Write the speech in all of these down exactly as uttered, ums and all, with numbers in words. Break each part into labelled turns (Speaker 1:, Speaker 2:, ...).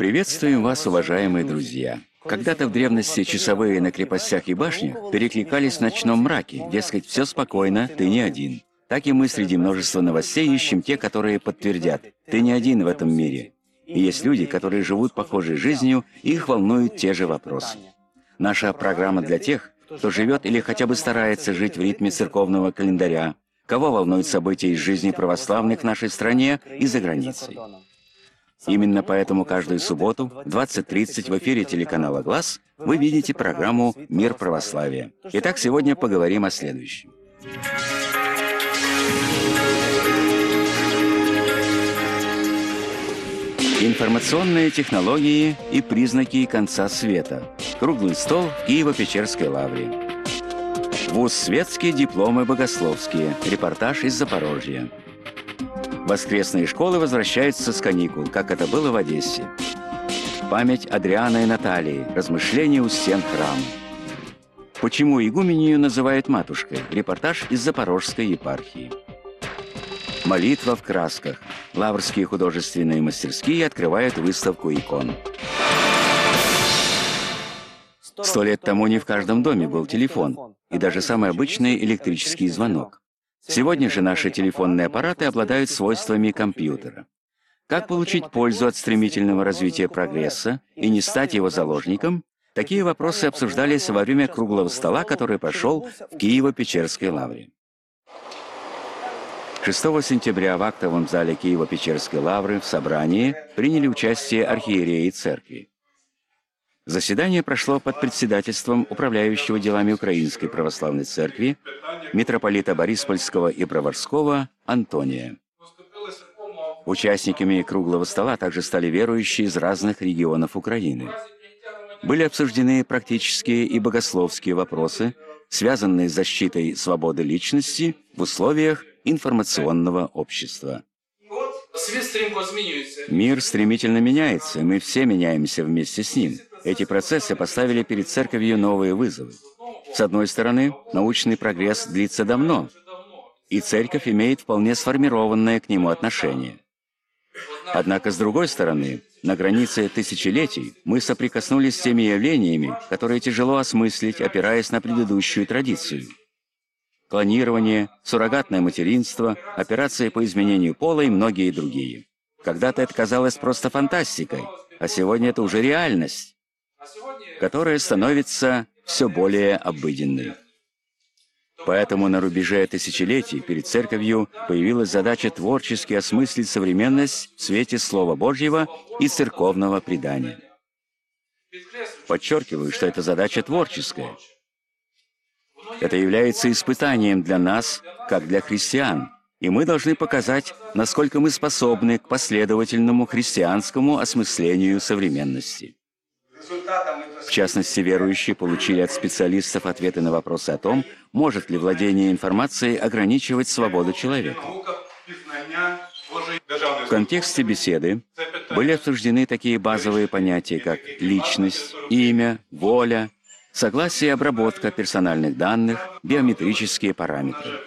Speaker 1: Приветствуем вас, уважаемые друзья! Когда-то в древности часовые на крепостях и башнях перекликались в ночном мраке, дескать, все спокойно, ты не один. Так и мы среди множества новостей ищем те, которые подтвердят, ты не один в этом мире. И есть люди, которые живут похожей жизнью, и их волнуют те же вопросы. Наша программа для тех, кто живет или хотя бы старается жить в ритме церковного календаря, кого волнуют события из жизни православных в нашей стране и за границей. Именно поэтому каждую субботу в двадцать тридцать в эфире телеканала «Глас» вы видите программу «Мир православия». Итак, сегодня поговорим о следующем. Информационные технологии и признаки конца света. Круглый стол в Киево-Печерской лавре. Вуз светские, дипломы богословские. Репортаж из Запорожья. Воскресные школы возвращаются с каникул, как это было в Одессе. Память Адриана и Натальи. Размышления у стен храма. Почему игуменью называют матушкой? Репортаж из Запорожской епархии. Молитва в красках. Лаврские художественные мастерские открывают выставку икон. Сто лет тому не в каждом доме был телефон, и даже самый обычный электрический звонок. Сегодня же наши телефонные аппараты обладают свойствами компьютера. Как получить пользу от стремительного развития прогресса и не стать его заложником? Такие вопросы обсуждались во время круглого стола, который прошел в Киево-Печерской лавре. шестого сентября в актовом зале Киево-Печерской лавры в собрании приняли участие архиереи церкви. Заседание прошло под председательством управляющего делами Украинской Православной Церкви митрополита Бориспольского и Броварского Антония. Участниками круглого стола также стали верующие из разных регионов Украины. Были обсуждены практические и богословские вопросы, связанные с защитой свободы личности в условиях информационного общества. Мир стремительно меняется, и мы все меняемся вместе с ним. Эти процессы поставили перед церковью новые вызовы. С одной стороны, научный прогресс длится давно, и церковь имеет вполне сформированное к нему отношение. Однако, с другой стороны, на границе тысячелетий мы соприкоснулись с теми явлениями, которые тяжело осмыслить, опираясь на предыдущую традицию. Клонирование, суррогатное материнство, операции по изменению пола и многие другие. Когда-то это казалось просто фантастикой, а сегодня это уже реальность, которая становится все более обыденной. Поэтому на рубеже тысячелетий перед церковью появилась задача творчески осмыслить современность в свете Слова Божьего и церковного предания. Подчеркиваю, что эта задача творческая. Это является испытанием для нас, как для христиан, и мы должны показать, насколько мы способны к последовательному христианскому осмыслению современности. В частности, верующие получили от специалистов ответы на вопросы о том, может ли владение информацией ограничивать свободу человека. В контексте беседы были обсуждены такие базовые понятия, как личность, имя, воля, согласие и обработка персональных данных, биометрические параметры.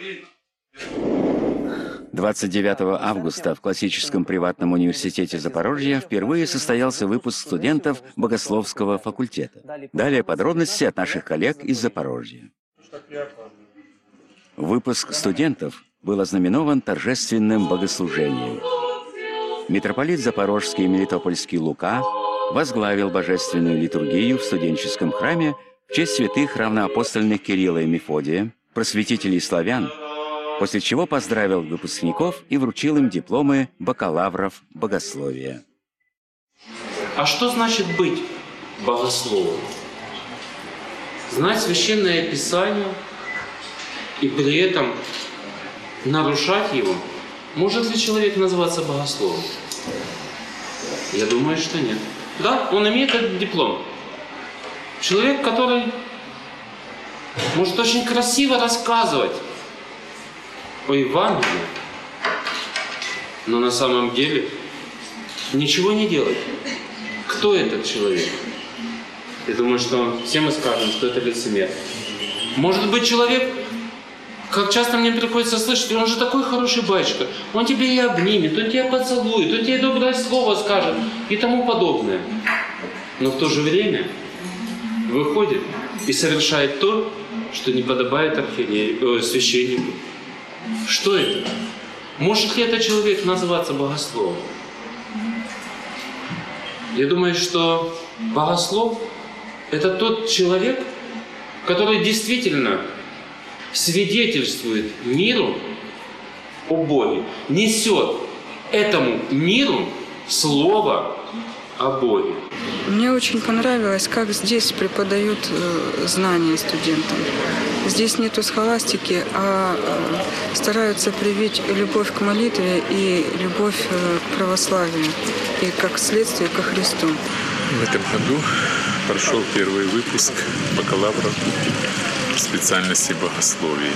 Speaker 1: двадцать девятого августа в классическом приватном университете Запорожья впервые состоялся выпуск студентов богословского факультета. Далее подробности от наших коллег из Запорожья. Выпуск студентов был ознаменован торжественным богослужением. Митрополит Запорожский и Мелитопольский Лука возглавил божественную литургию в студенческом храме в честь святых равноапостольных Кирилла и Мефодия, просветителей славян, после чего поздравил выпускников и вручил им дипломы бакалавров богословия.
Speaker 2: А что значит быть богословом? Знать Священное Писание и при этом нарушать его? Может ли человек называться богословом? Я думаю, что нет. Да, он имеет этот диплом. Человек, который может очень красиво рассказывать о Евангелии, но на самом деле ничего не делать. Кто этот человек? Я думаю, что все мы скажем, что это лицемер. Может быть, человек, Как часто мне приходится слышать, он же такой хороший батюшка, он тебе и обнимет, он тебя поцелует, он тебе доброе слово скажет и тому подобное. Но в то же время выходит и совершает то, что не подобает архиерею, э, священнику. Что это? Может ли этот человек называться богословом? Я думаю, что богослов – это тот человек, который действительно свидетельствует миру о Боге, несет этому миру слово о Боге.
Speaker 3: Мне очень понравилось, как здесь преподают э, знания студентам. Здесь нету схоластики, а э, стараются привить любовь к молитве и любовь э, к православию, и как следствие ко Христу.
Speaker 4: В этом году прошел первый выпуск бакалавра в специальности богословия.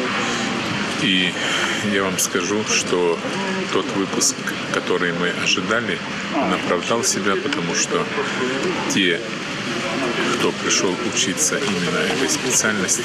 Speaker 4: И я вам скажу, что тот выпуск, который мы ожидали, он оправдал себя, потому что те, кто пришел учиться именно этой специальности,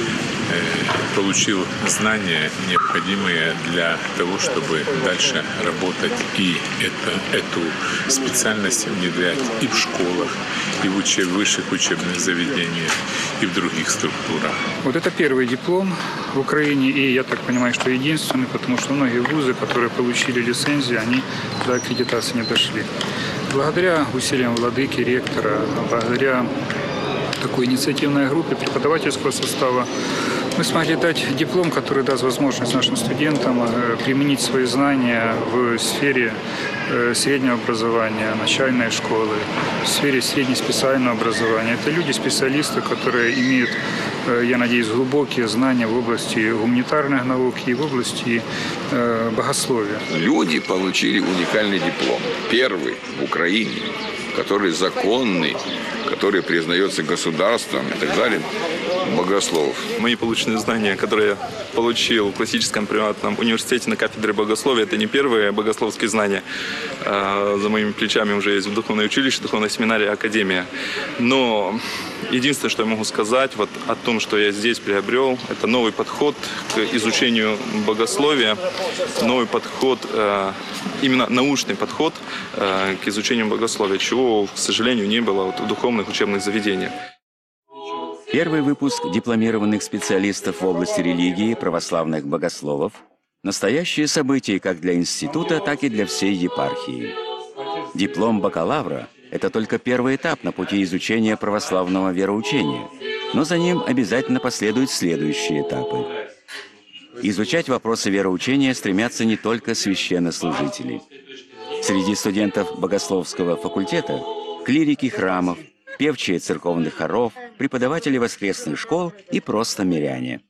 Speaker 4: получил знания, необходимые для того, чтобы дальше работать и это, эту специальность внедрять и в школах, и в учеб, высших учебных заведениях, и в других структурах.
Speaker 5: Вот это первый диплом в Украине, и я так понимаю, что единственный, потому что многие вузы, которые получили лицензию, они до аккредитации не дошли. Благодаря усилиям владыки, ректора, благодаря такой инициативной группе преподавательского состава мы смогли дать диплом, который даст возможность нашим студентам применить свои знания в сфере среднего образования, начальной школы, в сфере среднеспециального образования. Это люди-специалисты, которые имеют, я надеюсь, глубокие знания в области гуманитарных наук и в области богословия.
Speaker 6: Люди получили уникальный диплом. Первый в Украине, который законный, который признается государством и так далее, богослов.
Speaker 7: Мои полученные знания, которые я получил в классическом приватном университете на кафедре богословия, это не первые богословские знания. За моими плечами уже есть духовное училище, духовная семинария, академия. Но единственное, что я могу сказать вот о том, что я здесь приобрел, это новый подход к изучению богословия, новый подход, именно научный подход к изучению богословия, чего, к сожалению, не было вот в духовных учебных заведениях.
Speaker 1: Первый выпуск дипломированных специалистов в области религии, православных богословов – настоящее событие как для института, так и для всей епархии. Диплом бакалавра – это только первый этап на пути изучения православного вероучения, но за ним обязательно последуют следующие этапы. Изучать вопросы вероучения стремятся не только священнослужители. Среди студентов богословского факультета – клирики храмов, певчие церковных хоров, преподаватели воскресных школ и просто миряне.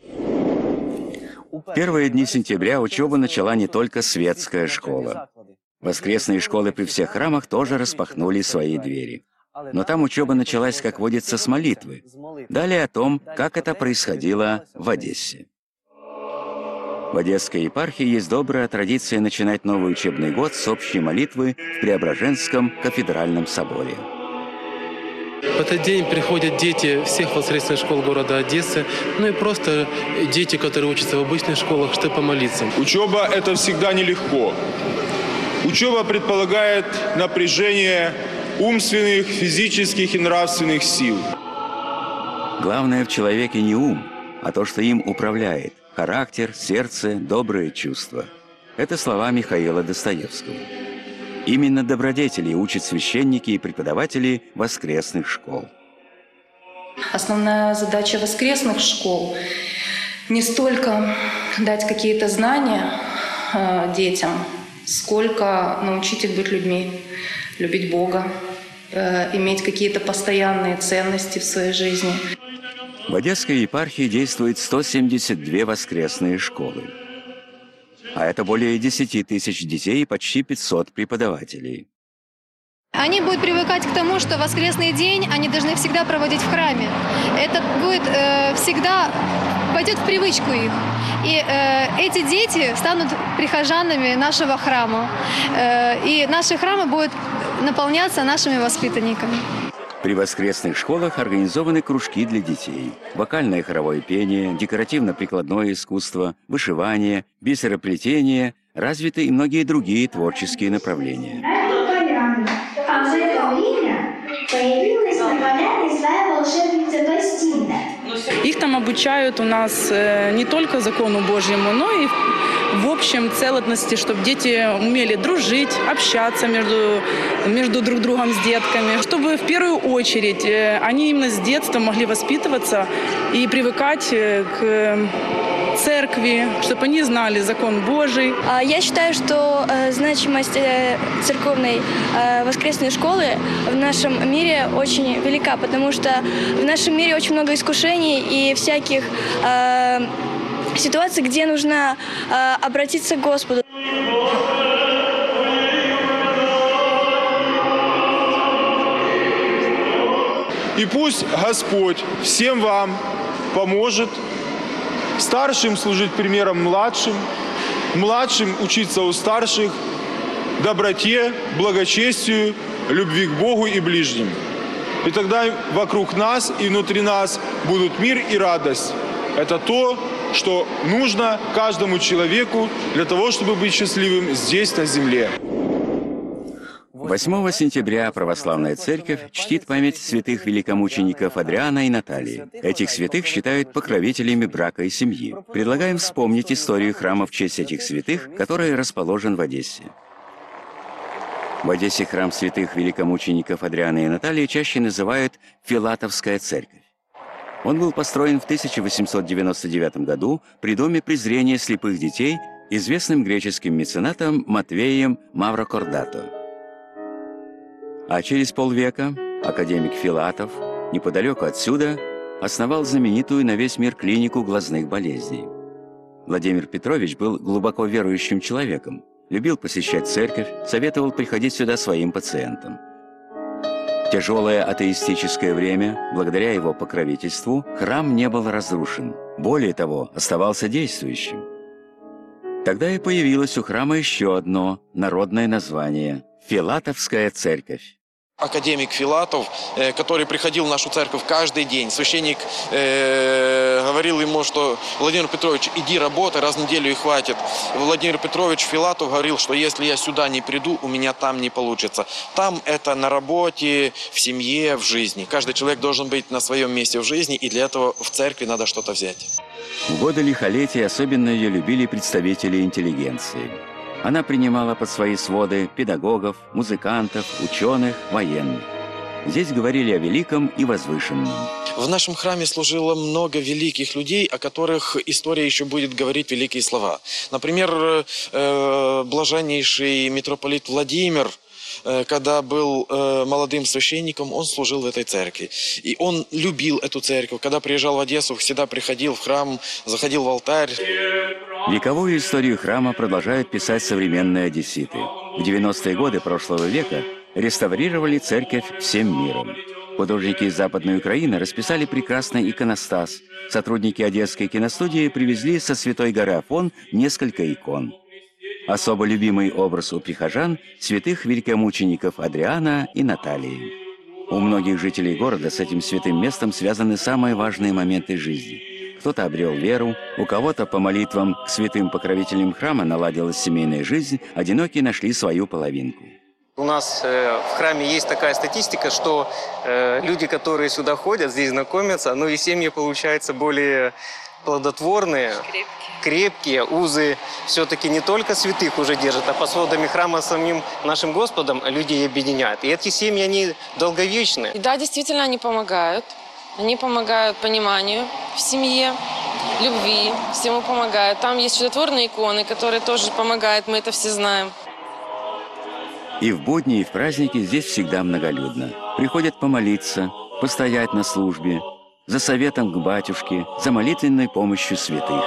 Speaker 1: В первые дни сентября учебу начала не только светская школа. Воскресные школы при всех храмах тоже распахнули свои двери. Но там учеба началась, как водится, с молитвы. Далее о том, как это происходило в Одессе. В Одесской епархии есть добрая традиция начинать новый учебный год с общей молитвы в Преображенском кафедральном соборе.
Speaker 8: В этот день приходят дети всех воскресных школ города Одессы, ну и просто дети, которые учатся в обычных школах, чтобы помолиться.
Speaker 9: Учеба – это всегда нелегко. Учеба предполагает напряжение умственных, физических и нравственных сил.
Speaker 1: Главное в человеке не ум, а то, что им управляет – характер, сердце, добрые чувства. Это слова Михаила Достоевского. Именно добродетели учат священники и преподаватели воскресных школ.
Speaker 10: Основная задача воскресных школ не столько дать какие-то знания э, детям, сколько научить их быть людьми, любить Бога, э, иметь какие-то постоянные ценности в своей жизни.
Speaker 1: В Одесской епархии действует сто семьдесят две воскресные школы. А это более десяти тысяч детей и почти пятьсот преподавателей.
Speaker 11: Они будут привыкать к тому, что воскресный день они должны всегда проводить в храме. Это будет э, всегда, войдет в привычку их. И э, эти дети станут прихожанами нашего храма. Э, и наши храмы будут наполняться нашими воспитанниками.
Speaker 1: При воскресных школах организованы кружки для детей. Вокальное и хоровое пение, декоративно-прикладное искусство, вышивание, бисероплетение, развиты и многие другие творческие направления.
Speaker 12: А в это время появилась на поляне злая волшебница Бастинда.
Speaker 13: Их там обучают у нас не только закону Божьему, но и в общем целостности, чтобы дети умели дружить, общаться между, между друг другом с детками. Чтобы в первую очередь они именно с детства могли воспитываться и привыкать к церкви, чтобы они знали закон Божий.
Speaker 14: Я считаю, что значимость церковной воскресной школы в нашем мире очень велика, потому что в нашем мире очень много искушений и всяких э, ситуаций, где нужно э, обратиться к Господу.
Speaker 9: И пусть Господь всем вам поможет, старшим служить примером младшим, младшим учиться у старших, доброте, благочестию, любви к Богу и ближним. И тогда вокруг нас и внутри нас будут мир и радость. Это то, что нужно каждому человеку для того, чтобы быть счастливым здесь, на земле.
Speaker 1: восьмого сентября Православная Церковь чтит память святых великомучеников Адриана и Натальи. Этих святых считают покровителями брака и семьи. Предлагаем вспомнить историю храма в честь этих святых, который расположен в Одессе. В Одессе храм святых великомучеников Адриана и Натальи чаще называют Филатовская церковь. Он был построен в тысяча восемьсот девяносто девятом году при Доме презрения слепых детей известным греческим меценатом Матвеем Маврокордато. А через полвека академик Филатов, неподалеку отсюда, основал знаменитую на весь мир клинику глазных болезней. Владимир Петрович был глубоко верующим человеком, любил посещать церковь, советовал приходить сюда своим пациентам. В тяжелое атеистическое время, благодаря его покровительству, храм не был разрушен. Более того, оставался действующим. Тогда и появилось у храма еще одно народное название – Филатовская церковь.
Speaker 15: Академик Филатов, который приходил в нашу церковь каждый день. Священник э, говорил ему, что Владимир Петрович, иди работай, раз в неделю и хватит. Владимир Петрович Филатов говорил, что если я сюда не приду, у меня там не получится. Там это на работе, в семье, в жизни. Каждый человек должен быть на своем месте в жизни, и для этого в церкви надо что-то взять.
Speaker 1: В годы лихолетия особенно ее любили представители интеллигенции. Она принимала под свои своды педагогов, музыкантов, ученых, военных. Здесь говорили о великом и возвышенном.
Speaker 15: В нашем храме служило много великих людей, о которых история еще будет говорить великие слова. Например, э, блаженнейший митрополит Владимир, э, когда был э, молодым священником, он служил в этой церкви. И он любил эту церковь. Когда приезжал в Одессу, всегда приходил в храм, заходил в алтарь.
Speaker 1: Вековую историю храма продолжают писать современные одесситы. В девяностые годы прошлого века реставрировали церковь всем миром. Художники из Западной Украины расписали прекрасный иконостас. Сотрудники Одесской киностудии привезли со Святой горы Афон несколько икон. Особо любимый образ у прихожан – святых великомучеников Адриана и Натальи. У многих жителей города с этим святым местом связаны самые важные моменты жизни. Кто-то обрел веру, у кого-то по молитвам к святым покровителям храма наладилась семейная жизнь, одинокие нашли свою половинку.
Speaker 16: У нас э, в храме есть такая статистика, что э, люди, которые сюда ходят, здесь знакомятся, ну и семьи получаются более плодотворные, крепкие, крепкие узы все-таки не только святых уже держат, а по сводам храма самим нашим Господом людей объединяют. И эти семьи, они долговечны.
Speaker 17: И да, действительно, они помогают. Они помогают пониманию в семье, любви, всему помогают. Там есть чудотворные иконы, которые тоже помогают, мы это все знаем.
Speaker 1: И в будни, и в праздники здесь всегда многолюдно. Приходят помолиться, постоять на службе, за советом к батюшке, за молитвенной помощью святых.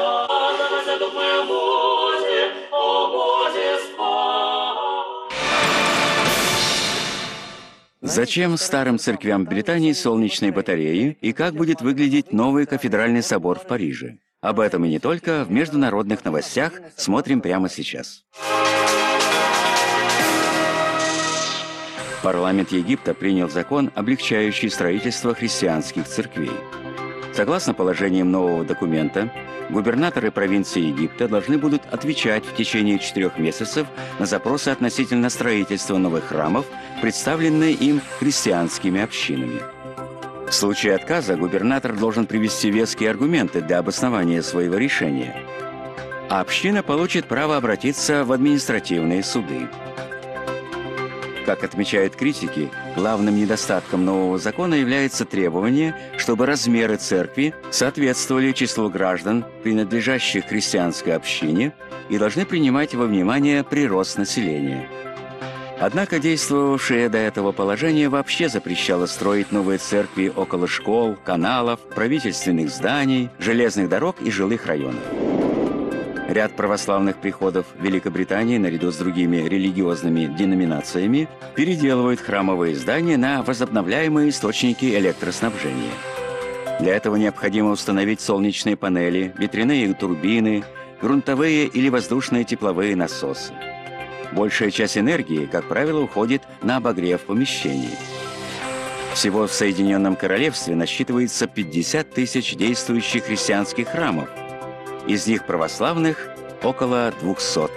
Speaker 1: Зачем старым церквям Британии солнечные батареи и как будет выглядеть новый кафедральный собор в Париже? Об этом и не только в международных новостях смотрим прямо сейчас. Парламент Египта принял закон, облегчающий строительство христианских церквей. Согласно положениям нового документа, губернаторы провинции Египта должны будут отвечать в течение четырех месяцев на запросы относительно строительства новых храмов, представленные им христианскими общинами. В случае отказа губернатор должен привести веские аргументы для обоснования своего решения, а община получит право обратиться в административные суды. Как отмечают критики, главным недостатком нового закона является требование, чтобы размеры церкви соответствовали числу граждан, принадлежащих христианской общине, и должны принимать во внимание прирост населения. Однако действовавшее до этого положение вообще запрещало строить новые церкви около школ, каналов, правительственных зданий, железных дорог и жилых районов. Ряд православных приходов Великобритании, наряду с другими религиозными деноминациями, переделывают храмовые здания на возобновляемые источники электроснабжения. Для этого необходимо установить солнечные панели, ветряные турбины, грунтовые или воздушные тепловые насосы. Большая часть энергии, как правило, уходит на обогрев помещений. Всего в Соединенном Королевстве насчитывается пятьдесят тысяч действующих христианских храмов. Из них православных около двухсот.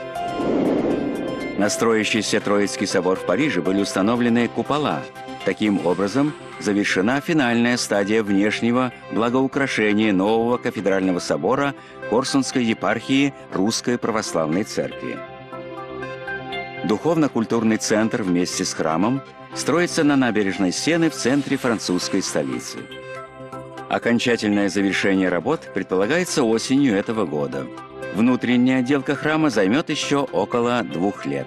Speaker 1: На строящийся Троицкий собор в Париже были установлены купола. Таким образом, завершена финальная стадия внешнего благоукрашения нового кафедрального собора Корсунской епархии Русской Православной Церкви. Духовно-культурный центр вместе с храмом строится на набережной Сены в центре французской столицы. Окончательное завершение работ предполагается осенью этого года. Внутренняя отделка храма займет еще около двух лет.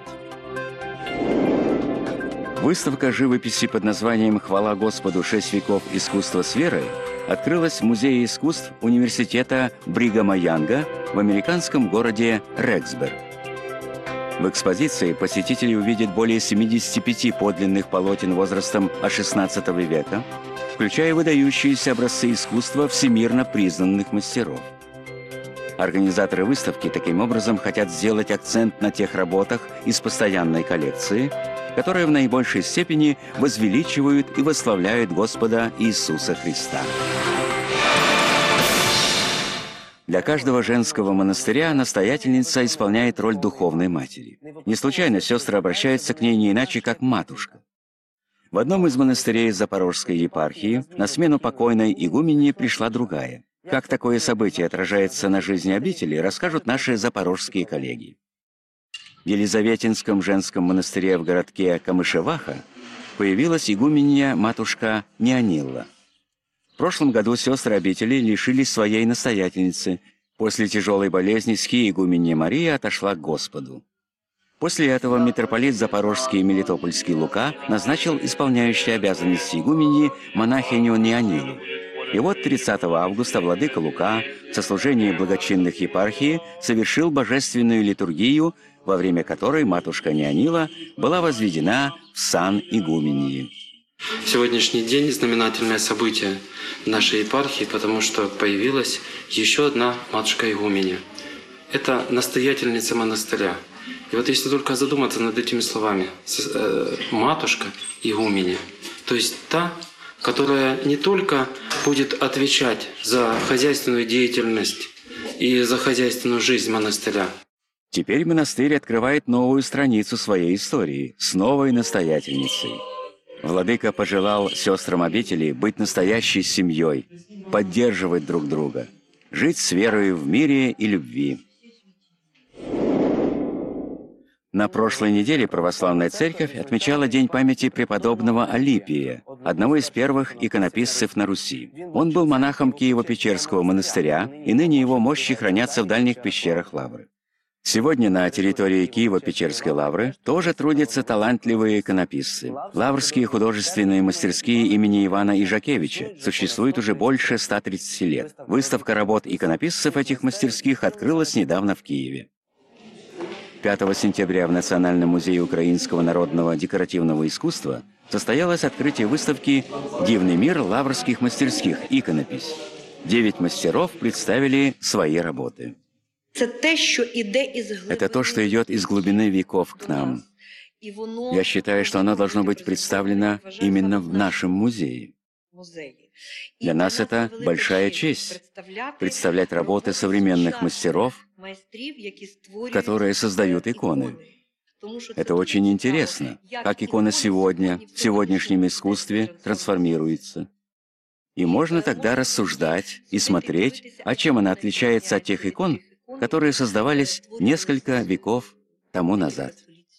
Speaker 1: Выставка живописи под названием «Хвала Господу. Шесть веков искусства с верой» открылась в Музее искусств Университета Бригама Янга в американском городе Рексберг. В экспозиции посетители увидят более семидесяти пяти подлинных полотен возрастом от шестнадцатого века, включая выдающиеся образцы искусства всемирно признанных мастеров. Организаторы выставки таким образом хотят сделать акцент на тех работах из постоянной коллекции, которые в наибольшей степени возвеличивают и восславляют Господа Иисуса Христа. Для каждого женского монастыря настоятельница исполняет роль духовной матери. Не случайно сестры обращаются к ней не иначе, как матушка. В одном из монастырей Запорожской епархии на смену покойной игумене пришла другая. Как такое событие отражается на жизни обители, расскажут наши запорожские коллеги. В Елизаветинском женском монастыре в городке Камышеваха появилась игуменья матушка Неонилла. В прошлом году сестры обители лишились своей настоятельницы. После тяжелой болезни схи-игуменья Мария отошла к Господу. После этого митрополит Запорожский и Мелитопольский Лука назначил исполняющей обязанности игуменьи монахиню Неонилу. И вот тридцатого августа владыка Лука в сослужении благочинных епархии совершил божественную литургию, во время которой матушка Неонила была возведена в сан игуменьи.
Speaker 2: Сегодняшний день – знаменательное событие нашей епархии, потому что появилась еще одна матушка-игуменья. Это настоятельница монастыря. И вот если только задуматься над этими словами, матушка-игуменья, то есть та, которая не только будет отвечать за хозяйственную деятельность и за хозяйственную жизнь монастыря.
Speaker 1: Теперь монастырь открывает новую страницу своей истории с новой настоятельницей. Владыка пожелал сестрам обители быть настоящей семьей, поддерживать друг друга, жить с верой в мире и любви. На прошлой неделе Православная Церковь отмечала День памяти преподобного Алипия, одного из первых иконописцев на Руси. Он был монахом Киево-Печерского монастыря, и ныне его мощи хранятся в дальних пещерах Лавры. Сегодня на территории Киево-Печерской Лавры тоже трудятся талантливые иконописцы. Лаврские художественные мастерские имени Ивана Ижакевича существуют уже больше ста тридцати лет. Выставка работ иконописцев этих мастерских открылась недавно в Киеве. пятого сентября в Национальном музее украинского народного декоративного искусства состоялось открытие выставки «Дивный мир лаврских мастерских. Иконопись». Девять мастеров представили свои работы. Это то, что идет из глубины веков к нам. Я считаю, что оно должно быть представлено именно в нашем музее. Для нас это большая честь – представлять работы современных мастеров, которые создают иконы. Это очень интересно, как икона сегодня, в сегодняшнем искусстве трансформируется. И можно тогда рассуждать и смотреть, а чем она отличается от тех икон, которые создавались несколько веков тому назад.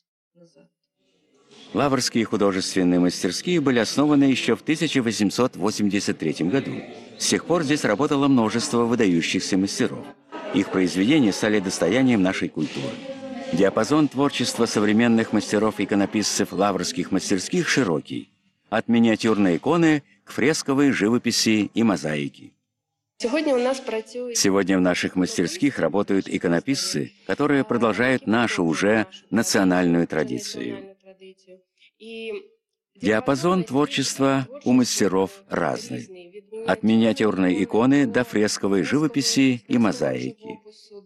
Speaker 1: Лаврские художественные мастерские были основаны еще в тысяча восемьсот восемьдесят третьем году. С тех пор здесь работало множество выдающихся мастеров. Их произведения стали достоянием нашей культуры. Диапазон творчества современных мастеров-иконописцев лаврских мастерских широкий. От миниатюрной иконы к фресковой живописи и мозаике.
Speaker 18: Сегодня у нас працює...
Speaker 1: Сегодня в наших мастерских работают иконописцы, которые продолжают нашу уже национальную традицию. Диапазон творчества у мастеров разный. От миниатюрной иконы до фресковой живописи и мозаики.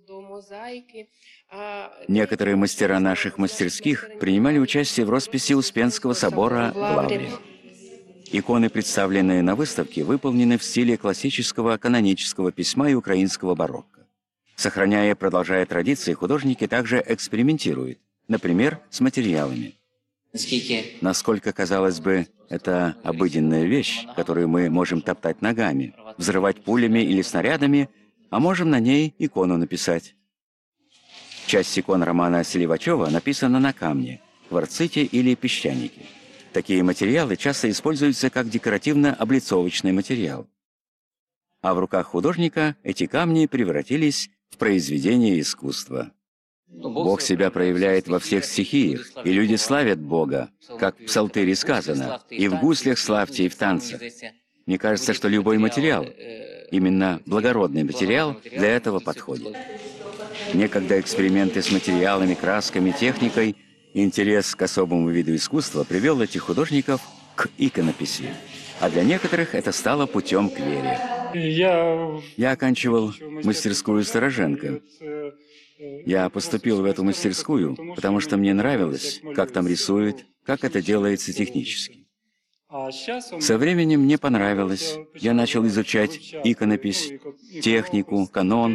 Speaker 1: Некоторые мастера наших мастерских принимали участие в росписи Успенского собора в Лавре. Иконы, представленные на выставке, выполнены в стиле классического канонического письма и украинского барокко. Сохраняя и продолжая традиции, художники также экспериментируют, например, с материалами. Насколько, казалось бы, это обыденная вещь, которую мы можем топтать ногами, взрывать пулями или снарядами, а можем на ней икону написать. Часть икон романа Селивачева написана на камне, кварците или песчанике. Такие материалы часто используются как декоративно-облицовочный материал. А в руках художника эти камни превратились в произведение искусства. Бог себя проявляет во всех стихиях, и люди славят Бога, как в Псалтыре сказано, «И в гуслях славьте, и в танцах». Мне кажется, что любой материал, именно благородный материал, для этого подходит. Некогда эксперименты с материалами, красками, техникой, интерес к особому виду искусства привел этих художников к иконописи, а для некоторых это стало путем к вере.
Speaker 5: Я,
Speaker 1: Я оканчивал мастерскую Стороженко. Я поступил в эту мастерскую, потому что мне нравилось, как там рисуют, как это делается технически. Со временем мне понравилось. Я начал изучать иконопись, технику, канон.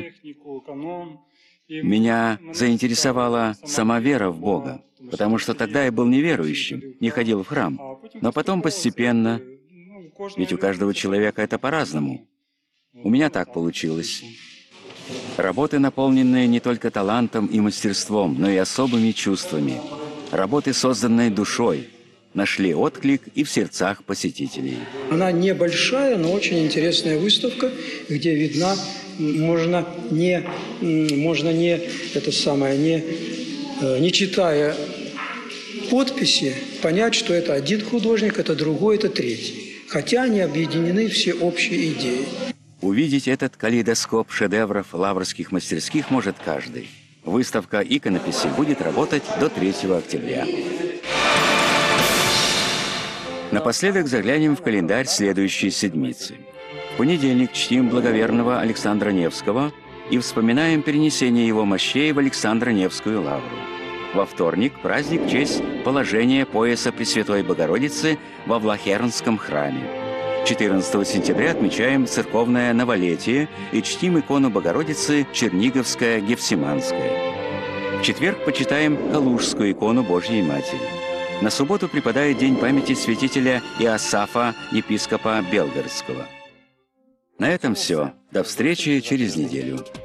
Speaker 1: Меня заинтересовала сама вера в Бога, потому что тогда я был неверующим, не ходил в храм. Но потом постепенно, ведь у каждого человека это по-разному. У меня так получилось. Работы, наполненные не только талантом и мастерством, но и особыми чувствами. Работы, созданные душой, нашли отклик и в сердцах посетителей.
Speaker 19: Она небольшая, но очень интересная выставка, где видна, можно не, можно не, это самое, не, не читая подписи, понять, что это один художник, это другой, это третий. Хотя они объединены все общей идеей.
Speaker 1: Увидеть этот калейдоскоп шедевров лаврских мастерских может каждый. Выставка иконописи будет работать до третьего октября. Напоследок заглянем в календарь следующей седмицы. В понедельник чтим благоверного Александра Невского и вспоминаем перенесение его мощей в Александро-Невскую лавру. Во вторник праздник в честь положения пояса Пресвятой Богородицы во Влахернском храме. четырнадцатого сентября отмечаем церковное новолетие и чтим икону Богородицы Черниговская Гефсиманская. В четверг почитаем Калужскую икону Божьей Матери. На субботу припадает день памяти святителя Иосафа, епископа Белгородского. На этом все. До встречи через неделю.